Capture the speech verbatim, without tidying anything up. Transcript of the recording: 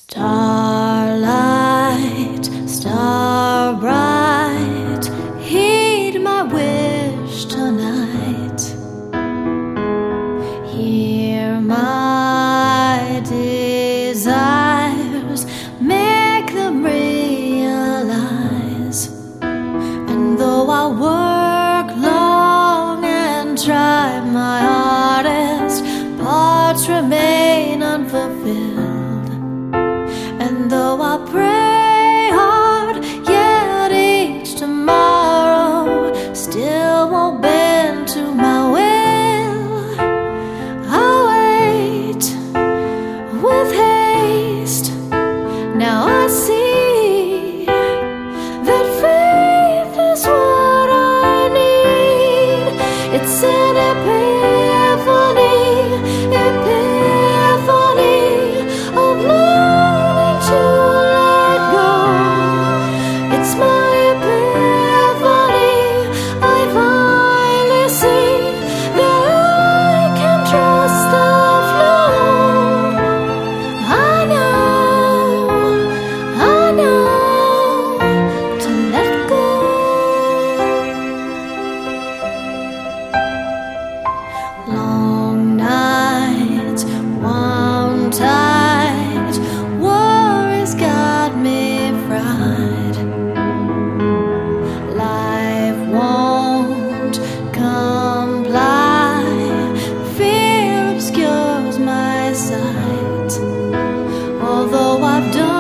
Starlight, star bright, heed my wish tonight. Hear my desires, make them realize. And though I work long and try my hardest, parts remain unfulfilled. And though I pray hard, yet each tomorrow still won't bend to my will. I'll wait with haste. Now I see that faith is what I need. It's an epiphany, epiphany of learning to let go. It's my epiphany. I finally see that I can trust the flow. I know, I know to let go. Long nights, wound tight, worries got me fried. Life won't comply, fear obscures my sight. Although I've done